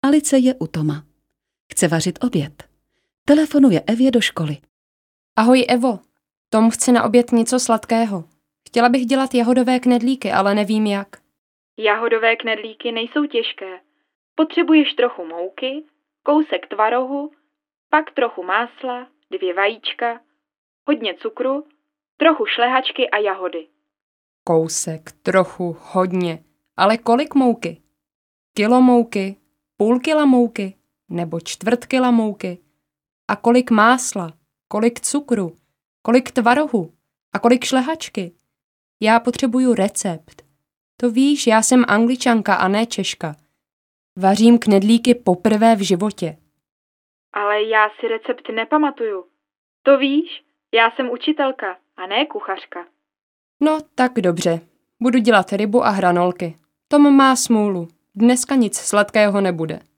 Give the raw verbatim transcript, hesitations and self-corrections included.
Alice je u Toma. Chce vařit oběd. Telefonuje Evě do školy. Ahoj Evo, Tom chce na oběd něco sladkého. Chtěla bych dělat jahodové knedlíky, ale nevím jak. Jahodové knedlíky nejsou těžké. Potřebuješ trochu mouky, kousek tvarohu, pak trochu másla, dvě vajíčka, hodně cukru, trochu šlehačky a jahody. Kousek, trochu, hodně. Ale kolik mouky? Kilo mouky, půl kila mouky nebo čtvrt kila mouky? A kolik másla, kolik cukru, kolik tvarohu a kolik šlehačky? Já potřebuju recept. To víš, já jsem Angličanka a ne Češka. Vařím knedlíky poprvé v životě. Ale já si recept nepamatuju. To víš, já jsem učitelka a ne kuchařka. No, tak dobře. Budu dělat rybu a hranolky. Tom má smůlu. Dneska nic sladkého nebude.